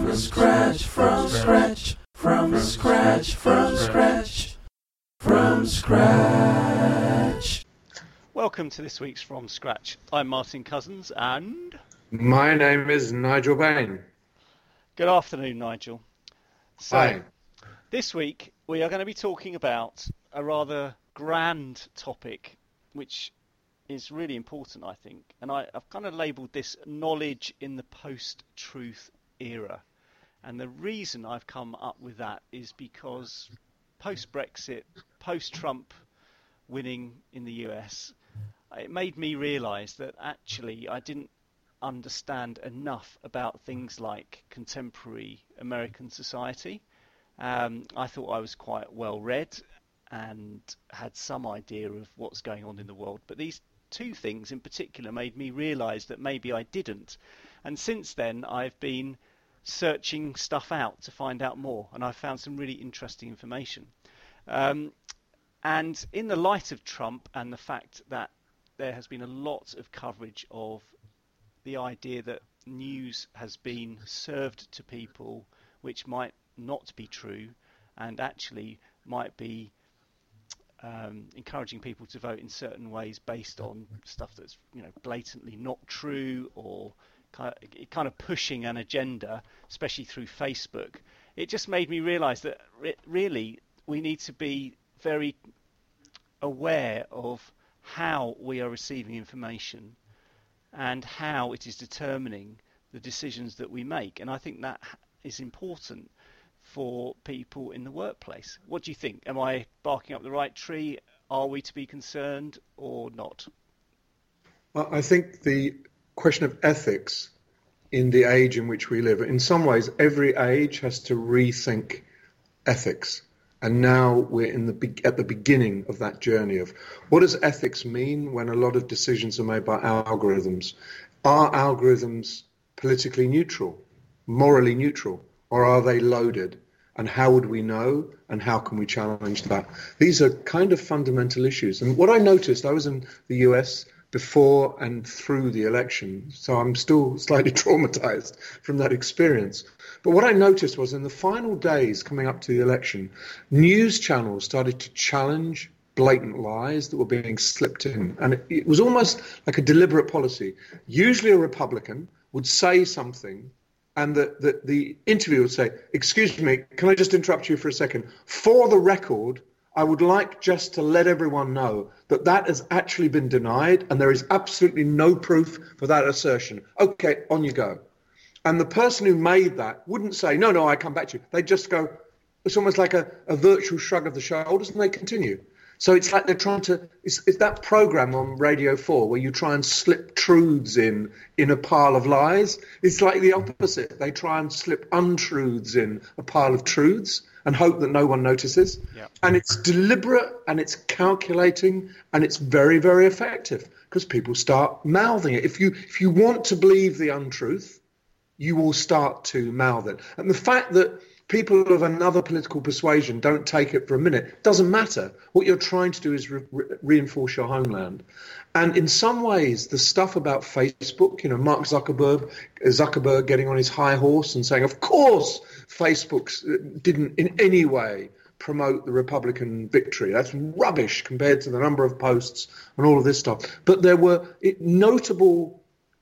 scratch, from scratch, from scratch, from scratch, from scratch. Welcome to this week's From Scratch. I'm Martin Cousins and... My name is Nigel Bain. Good afternoon, Nigel. So, Hi. This week we are going to be talking about a rather grand topic, which is really important, I think. And I've kind of labelled this knowledge in the post-truth era. And the reason I've come up with that is because post-Brexit, post-Trump winning in the US, it made me realise that actually I didn't understand enough about things like contemporary American society. I thought I was quite well read and had some idea of what's going on in the world, but these two things in particular made me realise that maybe I didn't. And since then I've been searching stuff out to find out more, and I've found some really interesting information. And in the light of Trump and the fact that there has been a lot of coverage of the idea that news has been served to people which might not be true and actually might be encouraging people to vote in certain ways based on stuff that's blatantly not true, or kind of pushing an agenda, especially through Facebook. It just made me realise that really we need to be very aware of how we are receiving information and how it is determining the decisions that we make. And I think that is important for people in the workplace. What do you think? Am I barking up the right tree? Are we to be concerned or not? Well, I think the question of ethics in the age in which we live, in some ways, every age has to rethink ethics. And now we're at the beginning of that journey of what does ethics mean when a lot of decisions are made by algorithms? Are algorithms politically neutral, morally neutral, or are they loaded? And how would we know? And how can we challenge that? These are kind of fundamental issues. And what I noticed, I was in the US before and through the election, so I'm still slightly traumatized from that experience. But what I noticed was in the final days coming up to the election, news channels started to challenge blatant lies that were being slipped in. And it was almost like a deliberate policy. Usually a Republican would say something, and the interviewer would say, "Excuse me, can I just interrupt you for a second? For the record, I would like just to let everyone know that that has actually been denied and there is absolutely no proof for that assertion. Okay, on you go." And the person who made that wouldn't say, no, I come back to you. They just go, it's almost like a virtual shrug of the shoulders, and they continue. So it's like they're trying to, it's that program on Radio 4 where you try and slip truths in a pile of lies. It's like the opposite. They try and slip untruths in a pile of truths and hope that no one notices. Yep. And it's deliberate and it's calculating and it's very, very effective because people start mouthing it. If you want to believe the untruth, you will start to mouth it. And the fact that people of another political persuasion don't take it for a minute doesn't matter. What you're trying to do is reinforce your homeland. And in some ways, the stuff about Facebook, Mark Zuckerberg getting on his high horse and saying, of course, Facebook didn't in any way promote the Republican victory. That's rubbish compared to the number of posts and all of this stuff. But there were notable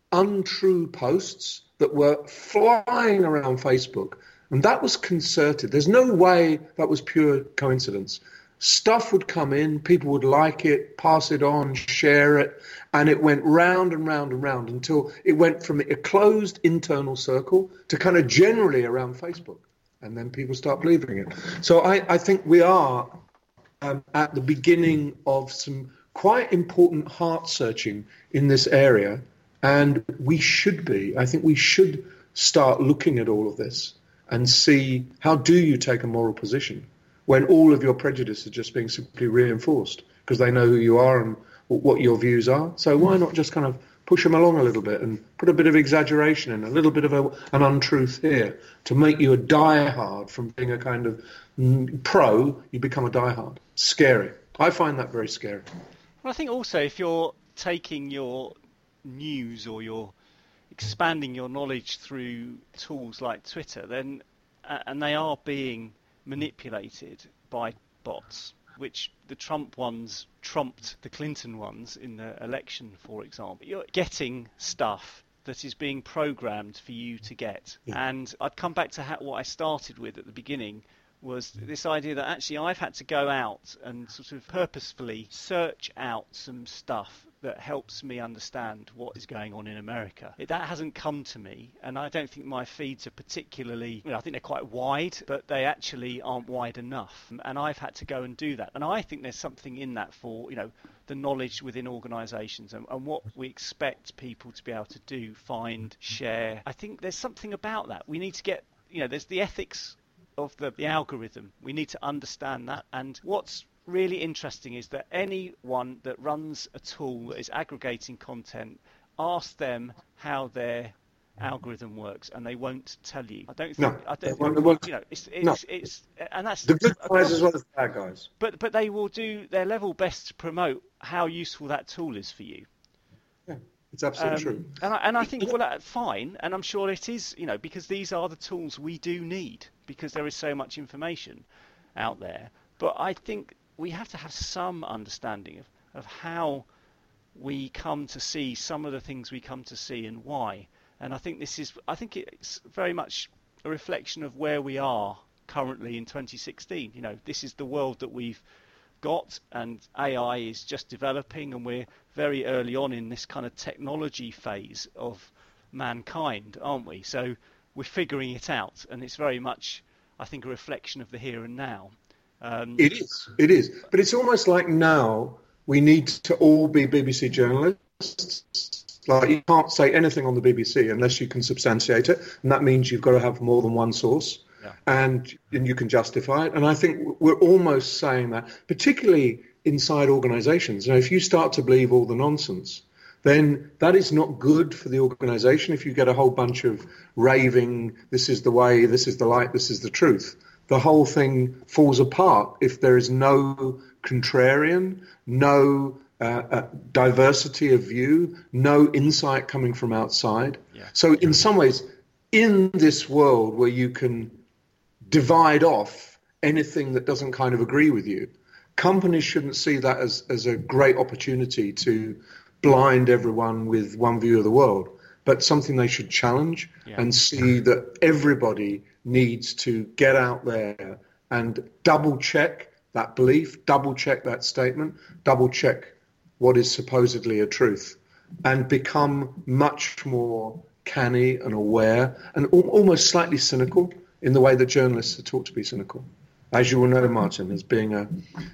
untrue posts that were flying around Facebook. And that was concerted. There's no way that was pure coincidence. Stuff would come in, people would like it, pass it on, share it, and it went round and round and round until it went from a closed internal circle to kind of generally around Facebook. And then people start believing it. So I think we are at the beginning of some quite important heart searching in this area. And we should be. I think we should start looking at all of this and see how do you take a moral position when all of your prejudice is just being simply reinforced because they know who you are and what your views are. So why not just kind of push them along a little bit and put a bit of exaggeration in, a little bit of an untruth here to make you a diehard from being a kind of pro, you become a diehard. Scary. I find that very scary. Well, I think also if you're taking your news or your expanding your knowledge through tools like Twitter, then and they are being manipulated by bots, which the Trump ones trumped the Clinton ones in the election, for example. You're getting stuff that is being programmed for you to get. Yeah. And I'd come back to what I started with at the beginning, was this idea that actually I've had to go out and sort of purposefully search out some stuff that helps me understand what is going on in America. That hasn't come to me, and I don't think my feeds are particularly, I think they're quite wide, but they actually aren't wide enough. And I've had to go and do that. And I think there's something in that for, the knowledge within organisations and what we expect people to be able to do, find, share. I think there's something about that. We need to get, there's the ethics of the algorithm. We need to understand that. And what's really interesting is that anyone that runs a tool that is aggregating content, ask them how their algorithm works, and they won't tell you. I don't think. It's and that's the good guys as well as the bad guys. But they will do their level best to promote how useful that tool is for you. Yeah, it's absolutely true. And I think, well, that's fine, and I'm sure it is, because these are the tools we do need, because there is so much information out there. But I think we have to have some understanding of how we come to see some of the things we come to see and why. And I think it's very much a reflection of where we are currently in 2016. This is the world that we've got, and AI is just developing, and we're very early on in this kind of technology phase of mankind, aren't we? So we're figuring it out, and it's very much, I think, a reflection of the here and now. It is. But it's almost like now we need to all be BBC journalists. Like, you can't say anything on the BBC unless you can substantiate it, and that means you've got to have more than one source, and you can justify it. And I think we're almost saying that, particularly inside organisations. If you start to believe all the nonsense, then that is not good for the organisation. If you get a whole bunch of raving, this is the way, this is the light, this is the truth, the whole thing falls apart if there is no contrarian, no diversity of view, no insight coming from outside. Yeah. So in some ways, in this world where you can divide off anything that doesn't kind of agree with you, companies shouldn't see that as a great opportunity to blind everyone with one view of the world, but something they should challenge and see that everybody needs to get out there and double check that belief, double check that statement, double check what is supposedly a truth, and become much more canny and aware and almost slightly cynical in the way that journalists are taught to be cynical. As you will know, Martin, as being a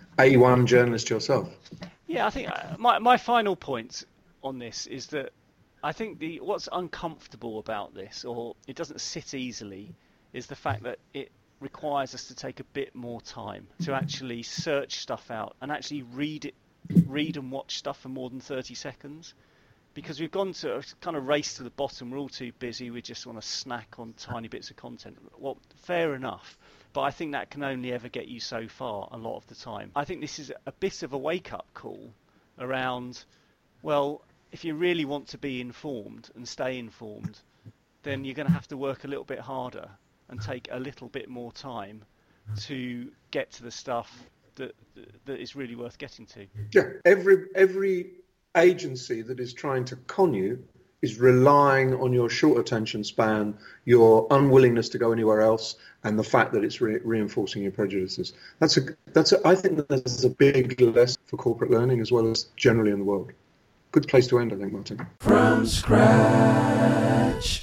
A1 journalist yourself. Yeah, I think my final point on this is that I think what's uncomfortable about this, or it doesn't sit easily, is the fact that it requires us to take a bit more time to actually search stuff out and actually read and watch stuff for more than 30 seconds. Because we've gone to a kind of race to the bottom. We're all too busy. We just want to snack on tiny bits of content. Well, fair enough. But I think that can only ever get you so far a lot of the time. I think this is a bit of a wake-up call around, well, if you really want to be informed and stay informed, then you're going to have to work a little bit harder and take a little bit more time to get to the stuff that is really worth getting to. Yeah, every agency that is trying to con you is relying on your short attention span, your unwillingness to go anywhere else, and the fact that it's reinforcing your prejudices. I think that's a big lesson for corporate learning as well as generally in the world. Good place to end, I think, Martin. From scratch.